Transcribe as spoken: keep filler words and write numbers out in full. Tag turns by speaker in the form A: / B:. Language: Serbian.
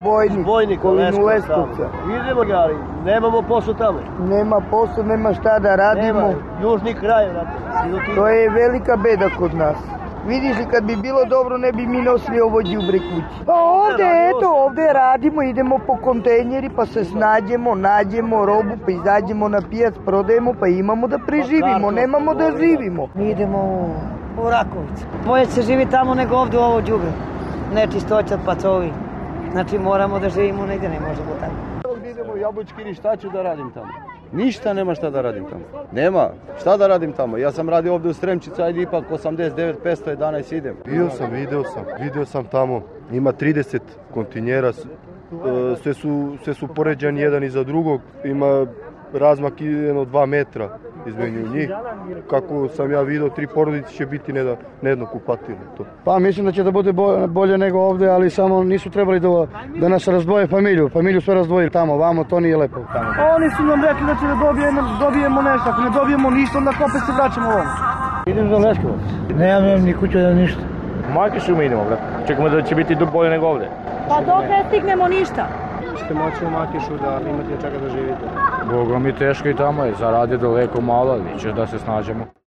A: Bojnik,
B: Bojnik,
A: okolinu Leskovca.
B: Idemo ga, ali nemamo posao tamo.
A: Nema posla, nema šta da radimo.
B: Nema, južni kraj, vrate.
A: To je velika beda kod nas. Vidiš li, kad bi bilo dobro, ne bi mi nosili ovo đubre kući. Pa ovde, eto, ovde radimo, idemo po kontejneri, pa se snađemo, nađemo robu, pa izađemo na pijac, prodajemo, pa imamo da preživimo, nemamo da živimo.
C: Mi idemo u, u Rakovicu. Bolje se živi tamo nego ovde u ovo đubre. Nečistoća, pacovi. Znači moramo da živimo negdje, ne možemo tamo.
D: Ovdje idemo u Jabučkini, šta ću da radim tamo? Ništa nema šta da radim tamo. Nema, šta da radim tamo? Ja sam radio ovdje u Sremčicu, ajde ipak osamdeset devet petsto jedanaest idem.
E: Bio sam, video sam, video sam tamo. Ima trideset kontinjera, sve su, sve su poređani jedan iza drugog. Ima razmak jedno dva metra između njih. Kako sam ja vidio, tri porodice će biti na jedno kupatilo.
F: Pa mislim da će da bude bolje nego ovdje, ali samo nisu trebali da, da nas razdvoje familiju. Familiju sve razdvojili tamo, vamo to nije lepo.
A: Oni su nam rekli da će da dobijemo, dobijemo nešto, ako ne dobijemo ništa, onda opet se vraćamo ovamo.
F: Idem za Leskovac. Nemam ni kuću, da ništa.
G: U Majke šume idemo, brate. Čekamo da će biti bolje nego ovdje.
H: Pa dok ne stignemo ništa.
G: Ste moći u Makišu da imate čega da živite. Bogom mi teško i tamo je, zaradi daleko malo, ali će da se snađemo.